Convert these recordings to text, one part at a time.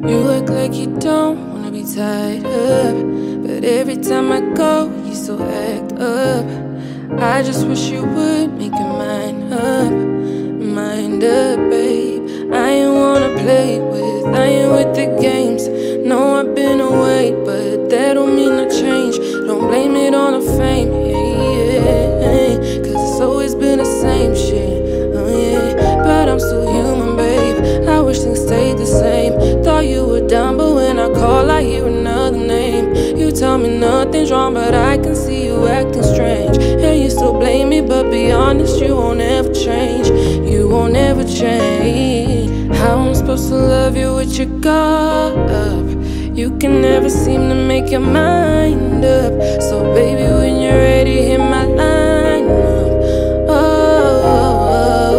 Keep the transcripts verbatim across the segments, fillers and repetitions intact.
You act like you don't wanna be tied up, but every time I go, you still act up. I just wish you would make your mind up, mind up, babe. I ain't wanna play with, I ain't with the games. No, I've been away, but that don't mean I change. Don't blame it on the fame, yeah, yeah. Cause it's always been the same shit, oh yeah. But I'm still human, babe. I wish things stayed the same. Thought you were down, but when I call, I hear another name. You tell me nothing's wrong, but I can see you acting strange. And you still blame me, but be honest, you won't ever change. You won't ever change. How I'm supposed to love you with your guard up? You can never seem to make your mind up. So baby, when you're ready, hit my line up. Oh, oh,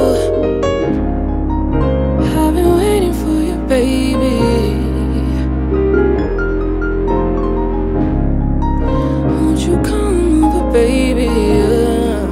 oh. I've been waiting for you, baby. Won't you come over, baby? Yeah.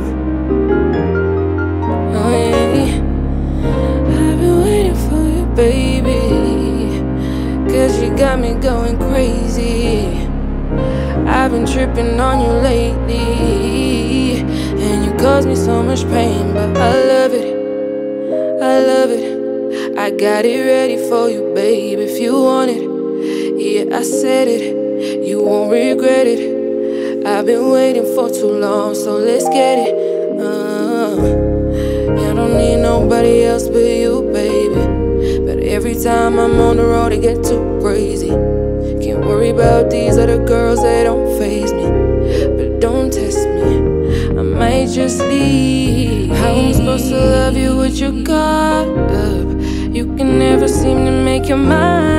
Oh yeah. I've been waiting for you, baby. Cause you got me going crazy. I've been tripping on you lately, and you cause me so much pain, but I love it, I love it. I got it ready for you, babe, if you want it. Yeah, I said it, you won't regret it. I've been waiting for too long, so let's get it. uh, I don't need nobody else but you, baby. But every time I'm on the road, it gets too crazy. Can't worry about these other girls, they don't faze me. But don't test me, I might just leave. How I'm supposed to love you with your guard up? You can never seem to make your mind